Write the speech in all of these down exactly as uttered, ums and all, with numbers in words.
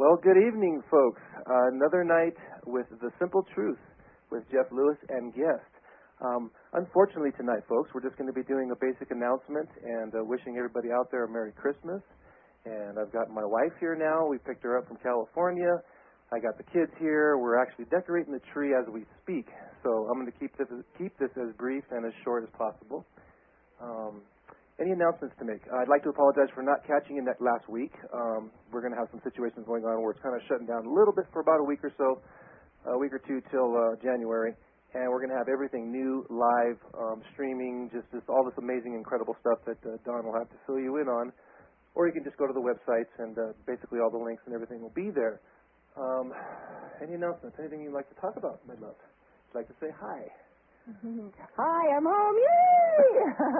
Well, good evening, folks. Uh, another night with The Simple Truth with Jeff Lewis and guest. Um, unfortunately tonight, folks, we're just going to be doing a basic announcement and uh, wishing everybody out there a Merry Christmas. And I've got my wife here now. We picked her up from California. I got the kids here. We're actually decorating the tree as we speak. So I'm going to keep this, keep this as brief and as short as possible. Um, Any announcements to make? Uh, I'd like to apologize for not catching you that last week. Um, we're going to have some situations going on where it's kind of shutting down a little bit for about a week or so, a week or two till uh, January. And we're going to have everything new, live, um, streaming, just, just all this amazing, incredible stuff that uh, Don will have to fill you in on. Or you can just go to the websites and uh, basically all the links and everything will be there. Um, any announcements? Anything you'd like to talk about, my love? I'd like to say hi. Hi, I'm home. Yay!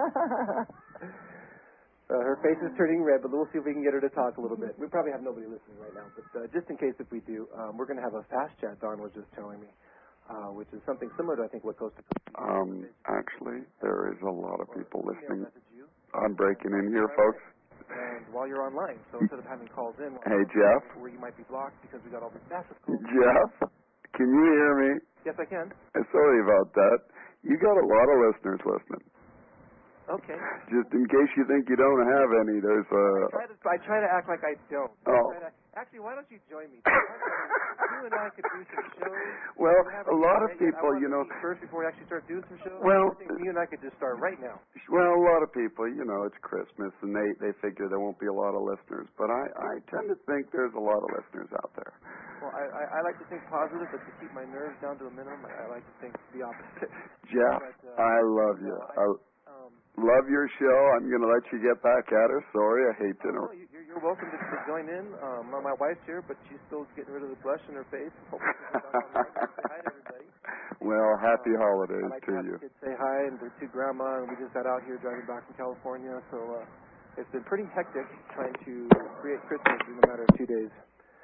uh, her face is turning red, but we'll see if we can get her to talk a little bit. We probably have nobody listening right now, but uh, just in case if we do, um, we're going to have a fast chat, Don was just telling me, uh, which is something similar to, I think, what Costa Costa. Um, actually, there is a lot of people listening. I'm breaking in here, folks. And while you're online, so instead of having calls in, hey, Jeff. Where you might be blocked because we got all these massive calls. Jeff, can you hear me? Yes, I can. Sorry about that. You got a lot of listeners listening. Okay. Just in case you think you don't have any, there's a... I try to, I try to act like I don't. Oh. I to, actually, why don't you join me? You and I could do some shows. Well, a lot of people, you know... First, before we actually start doing some shows, well, I think you and I could just start right now. Well, a lot of people, you know, it's Christmas, and they, they figure there won't be a lot of listeners. But I, I tend to think there's a lot of listeners out there. Well, I, I, I like to think positive, but to keep my nerves down to a minimum, I, I like to think the opposite. Jeff, but, uh, I love you. No, I, I um, love your show. I'm going to let you get back at her. Sorry, I hate to know. Oh, no, you're, you're welcome to, to join in. Um, my, my wife's here, but she's still getting rid of the blush in her face. Hopefully she'll get back on the say hi to everybody. Well, happy um, holidays I like to, to have you. The kids say hi, and their two grandma, and we just got out here driving back from California, so uh, it's been pretty hectic trying to create Christmas in a matter of two days.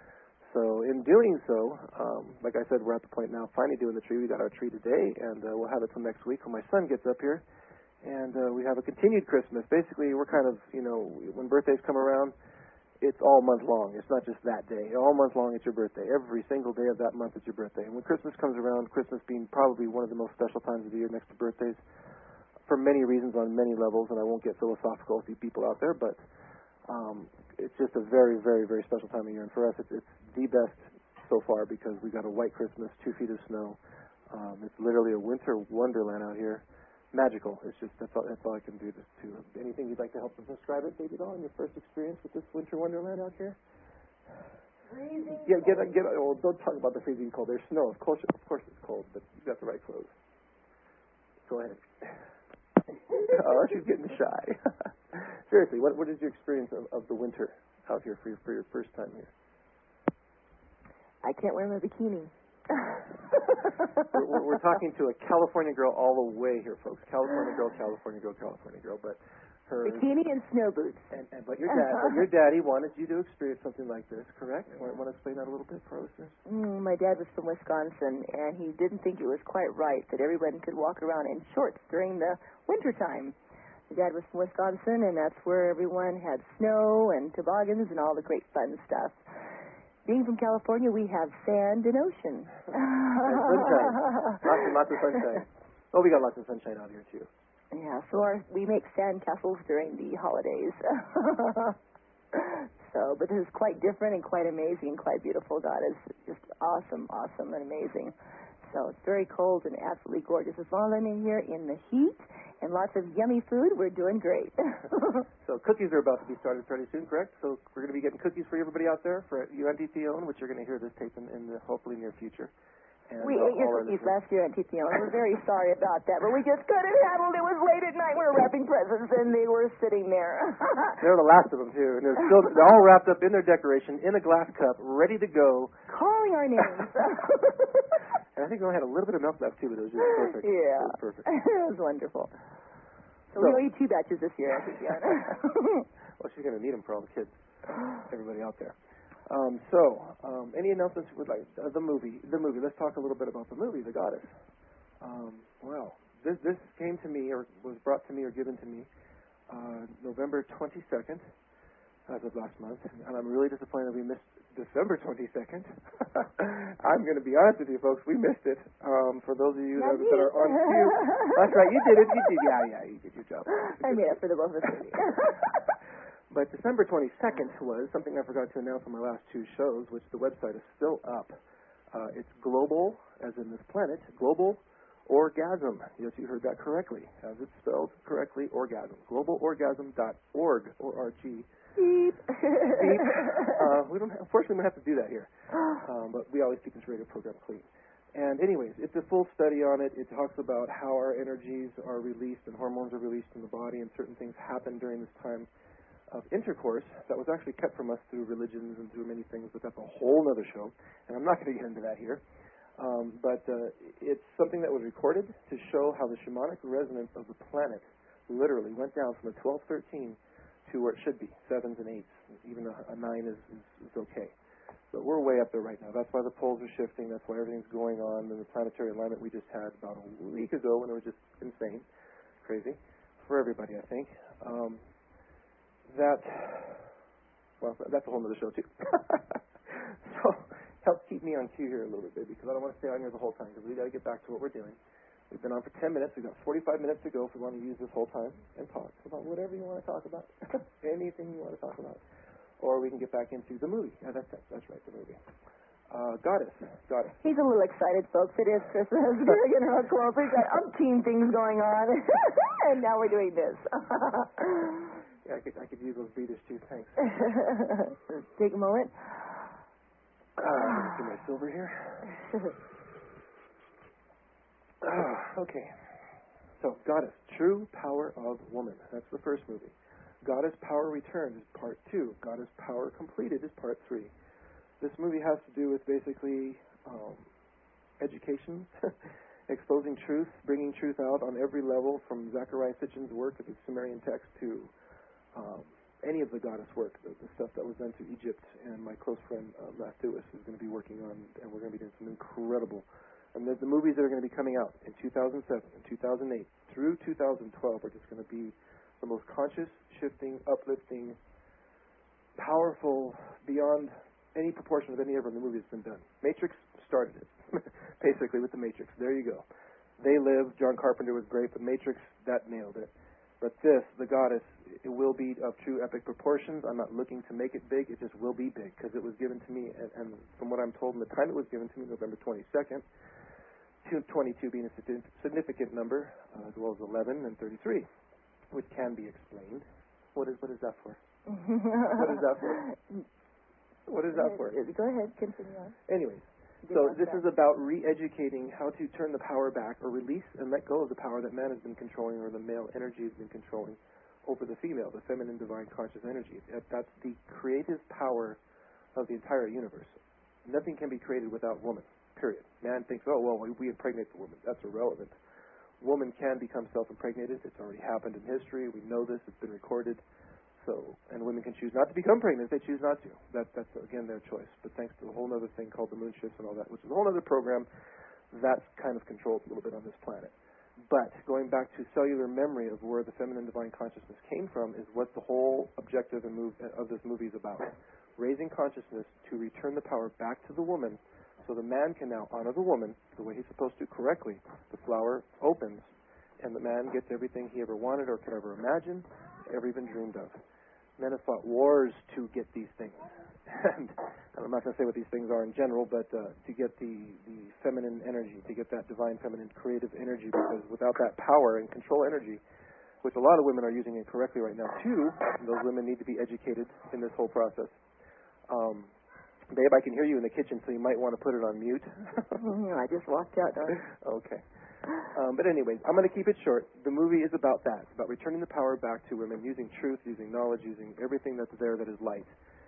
So in doing so, um, like I said, we're at the point now finally doing the tree. We got our tree today, and uh, we'll have it till next week when my son gets up here. And uh, we have a continued Christmas. Basically, we're kind of, you know, when birthdays come around, it's all month long. It's not just that day. All month long, it's your birthday. Every single day of that month, it's your birthday. And when Christmas comes around, Christmas being probably one of the most special times of the year next to birthdays, for many reasons on many levels, and I won't get philosophical with you people out there, but um, it's just a very, very, very special time of year. And for us, it's, it's the best so far because we got a white Christmas, two feet of snow. Um, it's literally a winter wonderland out here. Magical. It's just that's all, that's all I can do. To, to anything you'd like to help them describe it, baby doll, in your first experience with this winter wonderland out here. Freezing. Yeah, get get. Oh, don't talk about the freezing cold. There's snow. Of course, of course it's cold, but you got the right clothes. Go ahead. Oh, she's getting shy. Seriously, what what is your experience of, of the winter out here for your for your first time here? I can't wear my bikini. we're, we're, we're talking to a California girl all the way here, folks. California girl, California girl, California girl. But her bikini and snow boots. And, and but your dad, but your daddy wanted you to experience something like this, correct? Want, want to explain that a little bit for our listeners? Mm, my dad was from Wisconsin, and he didn't think it was quite right that everyone could walk around in shorts during the winter time. My dad was from Wisconsin, and that's where everyone had snow and toboggans and all the great fun stuff. Being from California, we have sand and ocean. And sunshine. Lots and lots of sunshine. Oh, we got lots of sunshine out here, too. Yeah, so our, we make sand castles during the holidays. So, but this is quite different and quite amazing and quite beautiful. God is just awesome, awesome, and amazing. So it's very cold and absolutely gorgeous. As long as I'm in here in the heat and lots of yummy food, we're doing great. So cookies are about to be started pretty soon, correct? So we're going to be getting cookies for everybody out there for U N T T O, which you're going to hear this tape in, in the hopefully near future. And we all, ate your all cookies last year at T T O. We're very sorry about that, but we just couldn't handle it. It was late at night. We were wrapping presents, and they were sitting there. They're the last of them, too. And they're still they're all wrapped up in their decoration, in a glass cup, ready to go. Calling our names. And I think we only had a little bit of milk left, too, but it was just perfect. Yeah. It was perfect. It was wonderful. So, so we'll eat two batches this year at T T O. Well, she's going to need them for all the kids, everybody out there. Um, so, um, any announcements you would like? Uh, the movie, the movie. Let's talk a little bit about the movie, The Goddess. Um, well, this this came to me, or was brought to me, or given to me, uh, November twenty-second, as of last month, and I'm really disappointed we missed December twenty-second. I'm going to be honest with you, folks. We missed it. Um, for those of you that, that are on cue, that's right. You did it. You did. Yeah, yeah. You did your job. I made up for the both of us. But December twenty-second was something I forgot to announce on my last two shows, which the website is still up. Uh, it's global, as in this planet, global orgasm. Yes, you heard that correctly, as it's spelled correctly, orgasm. global orgasm dot org, O R G. Beep. Beep. Uh, we don't. Have, unfortunately, we don't have to do that here, um, but we always keep this radio program clean. And anyways, it's a full study on it. It talks about how our energies are released and hormones are released in the body, and certain things happen during this time of intercourse that was actually kept from us through religions and through many things, but that's a whole other show, and I'm not going to get into that here. Um, but uh, it's something that was recorded to show how the shamanic resonance of the planet literally went down from a twelve thirteen to where it should be, sevens and eights. Even a, a nine is, is, is okay. But we're way up there right now. That's why the poles are shifting. That's why everything's going on. And the planetary alignment we just had about a week ago when it was just insane, crazy, for everybody, I think. Um, that, well, that's a whole other show, too. So help keep me on cue here a little bit, because I don't want to stay on here the whole time, because we've got to get back to what we're doing. We've been on for ten minutes. We've got forty-five minutes to go if we want to use this whole time and talk about whatever you want to talk about, anything you want to talk about. Or we can get back into the movie. Yeah, that's it. That's right, the movie. Uh, Goddess. Goddess. He's a little excited, folks. It is Christmas. We're getting real close. We've got umpteen things going on. And now we're doing this. Yeah, I could, I could use those beaters too. Thanks. Take a moment. Uh, let me get my silver here. Uh, okay. So, Goddess, True Power of Woman. That's the first movie. Goddess Power Returned is part two. Goddess Power Completed is part three. This movie has to do with basically um, education, exposing truth, bringing truth out on every level, from Zachariah Sitchin's work of the Sumerian text to um, any of the goddess work, the, the stuff that was done to Egypt. And my close friend uh, Matt Lewis is going to be working on, and we're going to be doing some incredible. And the, the movies that are going to be coming out in two thousand seven and two thousand eight through two thousand twelve are just going to be the most conscious, shifting, uplifting, powerful, beyond any proportion of any ever in the movie that's been done. Matrix started it, basically, with the Matrix. There you go. They Live, John Carpenter was great, but Matrix, that nailed it. But this, the Goddess, it will be of true epic proportions. I'm not looking to make it big. It just will be big, because it was given to me, and, and from what I'm told, in the time it was given to me, November twenty-second, twenty-two being a significant number, uh, as well as eleven and thirty-three, which can be explained. What is what is that for? What is that for? What is that for? Go ahead, continue on. Anyways, so this is about re-educating how to turn the power back, or release and let go of the power that man has been controlling, or the male energy has been controlling, over the female, the feminine divine conscious energy. That's the creative power of the entire universe. Nothing can be created without woman, period. Man thinks, oh, well, we impregnate the woman. That's irrelevant. Woman can become self-impregnated. It's already happened in history. We know this. It's been recorded. So, and women can choose not to become pregnant if they choose not to. That, that's, again, their choice. But thanks to a whole other thing called the moon shifts and all that, which is a whole other program, that's kind of controlled a little bit on this planet. But going back to cellular memory of where the feminine divine consciousness came from is what the whole objective and move of this movie is about. Raising consciousness to return the power back to the woman, so the man can now honor the woman the way he's supposed to correctly. The flower opens, and the man gets everything he ever wanted or could ever imagine, ever even dreamed of. Men have fought wars to get these things. And I'm not going to say what these things are in general, but uh, to get the, the feminine energy, to get that divine feminine creative energy, because without that power and control energy, which a lot of women are using incorrectly right now too, those women need to be educated in this whole process. Um, Babe, I can hear you in the kitchen, so you might want to put it on mute. I just walked out. Okay. Um, but anyways, I'm going to keep it short. The movie is about that. It's about returning the power back to women, using truth, using knowledge, using everything that's there that is light.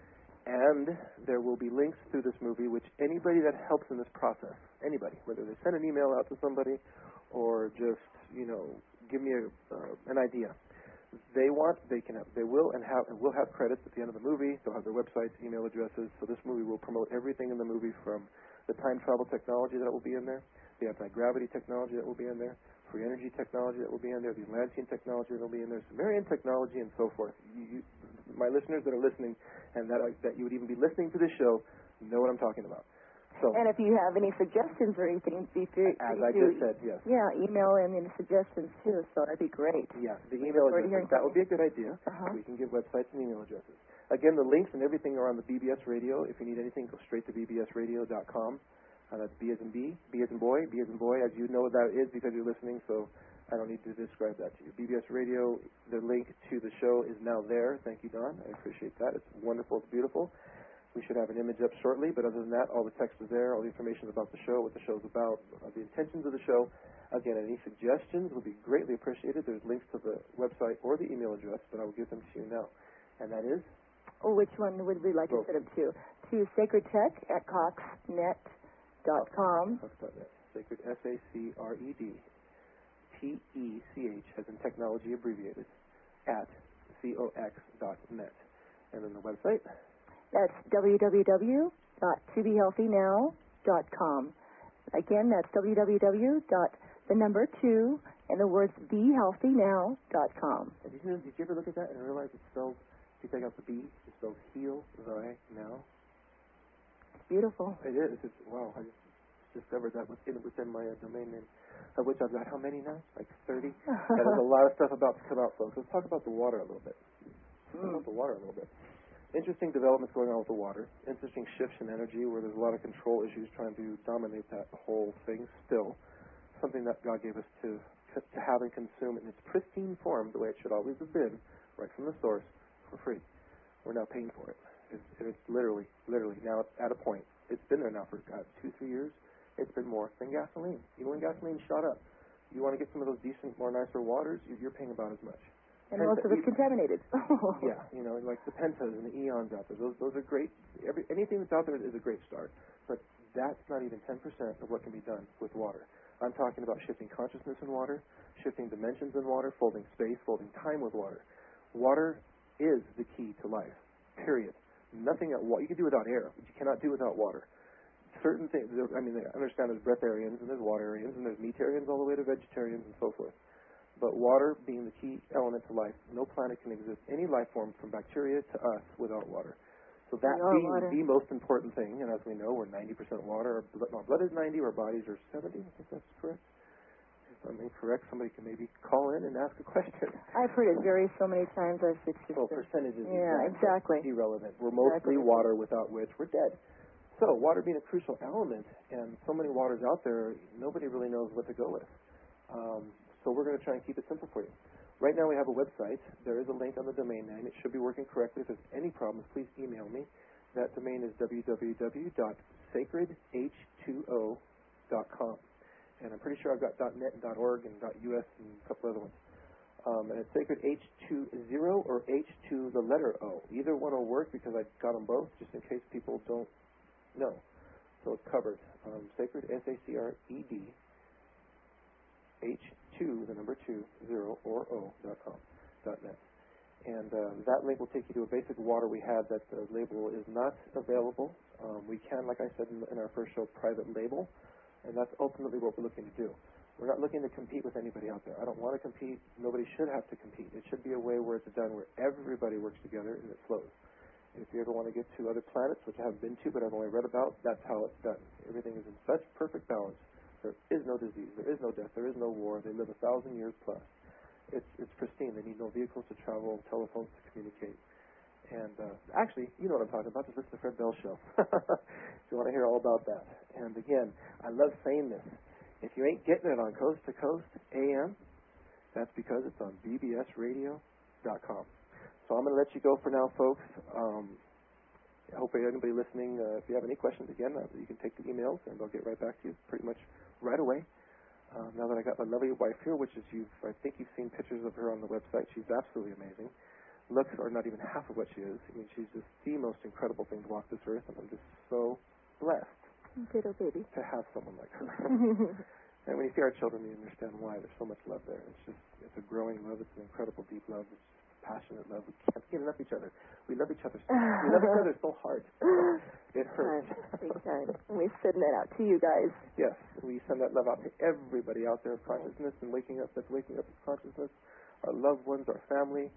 And there will be links through this movie, which anybody that helps in this process, anybody, whether they send an email out to somebody or just, you know, give me a, uh, an idea. They want, they can have, they will and have, and will have credits at the end of the movie. They'll have their websites, email addresses. So this movie will promote everything in the movie, from the time travel technology that will be in there, the anti-gravity technology that will be in there, free energy technology that will be in there, the Atlantean technology that will be in there, Sumerian technology, and so forth. You, you, my listeners that are listening and that, I, that you would even be listening to this show know what I'm talking about. So, and if you have any suggestions or anything, be free, as free I to, just said, yes. Yeah, email in any suggestions too, so that'd be great. Yeah, the email address, that would be a good idea. Uh-huh. We can give websites and email addresses. Again, the links and everything are on the B B S Radio. If you need anything, go straight to b b s radio dot com. Uh, that's B as in B, B as in boy, B as in boy, as you know what that is because you're listening, so I don't need to describe that to you. B B S Radio, the link to the show is now there. Thank you, Don. I appreciate that. It's wonderful. It's beautiful. We should have an image up shortly, but other than that, all the text is there, all the information about the show, what the show's about, uh, the intentions of the show. Again, any suggestions would be greatly appreciated. There's links to the website or the email address, but I will give them to you now. And that is? Oh, which one would we like Both. to set up to? To Sacred Tech at cox net dot com. Cox dot net. Sacred, S A C R E D, T E C H, as in technology abbreviated, at C O X dot net. And then the website? That's w w w dot to be healthy now dot com. Again, that's w w w dot the number two and the words be healthy now dot com. Did you, did you ever look at that and realize it spells, if you take out the B, it spells heal thy now? It's beautiful. It is. It's, wow, I just discovered that within, within my uh, domain name, of which I've got how many now? Like thirty? And there's a lot of stuff about to come out, folks. Let's talk about the water a little bit. Let's talk about the water a little bit. Interesting developments going on with the water. Interesting shifts in energy where there's a lot of control issues trying to dominate that whole thing still. Something that God gave us to to have and consume in its pristine form, the way it should always have been, right from the source, for free. We're now paying for it. It's, it's literally, literally now at a point. It's been there now for God, two, three years. It's been more than gasoline. Even when gasoline shot up, you want to get some of those decent, more nicer waters, you're paying about as much. And most of it's contaminated. Yeah, you know, like the Pentas and the Eons out there. Those those are great. Every anything that's out there is a great start. But that's not even ten percent of what can be done with water. I'm talking about shifting consciousness in water, shifting dimensions in water, folding space, folding time with water. Water is the key to life. Period. Nothing at what you can do without air, but you cannot do without water. Certain things. I mean, I understand there's breatharians and there's waterians and there's meatarians all the way to vegetarians and so forth. But water being the key element to life, no planet can exist, any life form from bacteria to us without water. So that being water. the most important thing, and as we know, we're ninety percent water. Our blood, our blood is ninety, our bodies are seventy. I think that's correct. If I'm incorrect, somebody can maybe call in and ask a question. I've heard it vary so many times. I've it's just Well, percentages yeah, is exactly. irrelevant. We're mostly Exactly. water, without which we're dead. So water being a crucial element, and so many waters out there, nobody really knows what to go with. Um, so we're going to try and keep it simple for you. Right now we have a website. There is a link on the domain name. It should be working correctly. If there's any problems, please email me. That domain is w w w dot sacred h two o dot com. And I'm pretty sure I've got .net and .org and .us and a couple other ones. Um, and it's sacred h two zero or H two the letter O. Either one will work because I got them both just in case people don't know. So it's covered. Um, sacred, S A C R E D, H two, the number two, zero, or O, dot com, dot net. And uh, that link will take you to a basic water we have that the label is not available. Um, we can, like I said in, in our first show, private label, and that's ultimately what we're looking to do. We're not looking to compete with anybody out there. I don't want to compete. Nobody should have to compete. It should be a way where it's done where everybody works together and it flows. If you ever want to get to other planets, which I haven't been to but I've only read about, that's how it's done. Everything is in such perfect balance. There is no disease. There is no death. There is no war. They live a thousand years plus. It's it's pristine. They need no vehicles to travel, telephones to communicate. And uh, actually, you know what I'm talking about. Just listen to Fred Bell's show if you want to hear all about that. And again, I love saying this. If you ain't getting it on Coast to Coast A M, that's because it's on b b s radio dot com. So I'm going to let you go for now, folks. Um, I hope anybody listening, uh, if you have any questions, again, uh, you can take the emails, and I'll get right back to you pretty much right away. Um, now that I got my lovely wife here, which is you've, I think you've seen pictures of her on the website. She's absolutely amazing. Looks are not even half of what she is. I mean, she's just the most incredible thing to walk this earth, and I'm just so blessed Ditto, baby. to have someone like her. And when you see our children, you understand why. There's so much love there. It's just, it's a growing love. It's an incredible, deep love. It's passionate love. We can't get enough of each other. We love each other so We love each other so hard. It hurts. Big time. And we send that out to you guys. Yes, we send that love out to everybody out there of consciousness and waking up, that's waking up with consciousness, our loved ones, our family.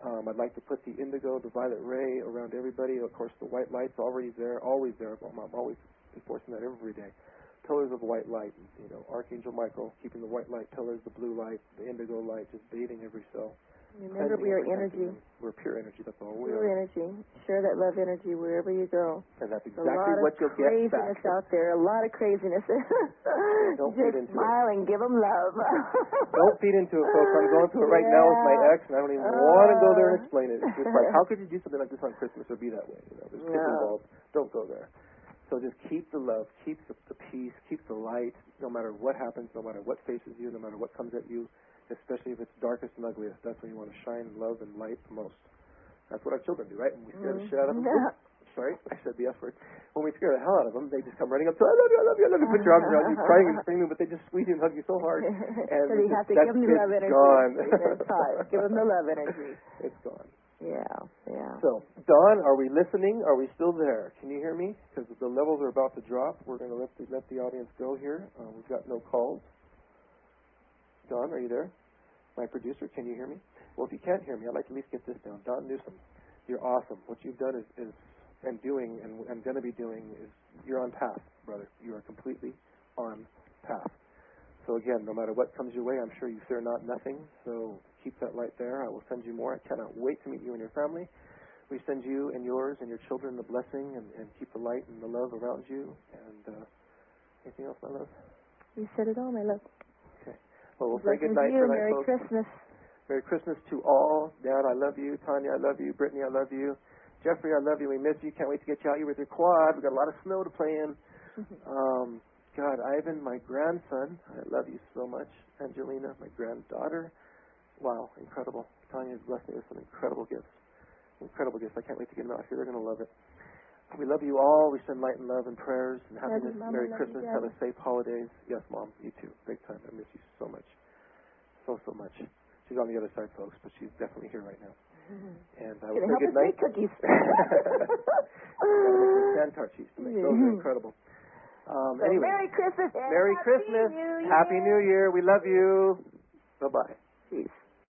Um, I'd like to put the indigo, the violet ray around everybody. Of course, the white light's already there, always there. I'm, I'm always enforcing that every day. Pillars of white light, you know, Archangel Michael keeping the white light pillars, the blue light, the indigo light, just bathing every cell. Remember, we are energy. We're pure energy. That's all we pure are. energy. Share that love energy wherever you go. And that's There's exactly what you'll get back. A lot of craziness out there. A lot of craziness. Yeah, don't Just feed into smile it. and give them love. Don't feed into it, folks. I'm going through it right yeah. now with my ex, and I don't even uh, want to go there and explain it. It's just like, how could you do something like this on Christmas or be that way? You know, there's kids no. involved. Don't go there. So just keep the love, keep the, the peace, keep the light, no matter what happens, no matter what faces you, no matter what comes at you, especially if it's darkest and ugliest. That's when you want to shine love and light the most. That's what our children do, right? When we scare the shit out of them. Oops, sorry, I said the F word. When we scare the hell out of them, they just come running up to, I love you, I love you, I love you, put your arms around you, crying and screaming, but they just squeeze you and hug you so hard. And so you just, have to give them the love energy. Gone. It's hot. Give them the love energy. It's gone. Yeah, yeah. So, Dawn, are we listening? Are we still there? Can you hear me? Because the levels are about to drop. We're going to let the, let the audience go here. Uh, we've got no calls. Dawn, are you there? My producer, can you hear me? Well, if you can't hear me, I'd like to at least get this down. Dawn Newsom, you're awesome. What you've done is, is and doing and, and going to be doing is you're on path, brother. You are completely on path. So again, no matter what comes your way, I'm sure you fear not nothing. So keep that light there. I will send you more. I cannot wait to meet you and your family. We send you and yours and your children the blessing and, and keep the light and the love around you. And uh, anything else, my love? You said it all, my love. Okay. Well, we'll say good Blessings night you. tonight, Merry folks. Christmas. Merry Christmas to all. Dad, I love you. Tanya, I love you. Brittany, I love you. Jeffrey, I love you. We miss you. Can't wait to get you out here with your quad. We've got a lot of snow to play in. Um, God, Ivan, my grandson, I love you so much. Angelina, my granddaughter. Wow, incredible. Tanya has blessed me with some incredible gifts. Incredible gifts. I can't wait to get them out here. They're going to love it. We love you all. We send light and love and prayers and happiness. Mama, Merry love Christmas. you, Have a safe holidays. Yes, Mom. You too. Big time. I miss you so much. So, so much. She's on the other side, folks, but she's definitely here right now. Mm-hmm. And I will say good night. Cookies. Sand tart cheese to make. Those are incredible. Um, so anyway, Merry Christmas. And Merry Happy Christmas. New Year. Happy New Year. We love you. Bye-bye. Peace.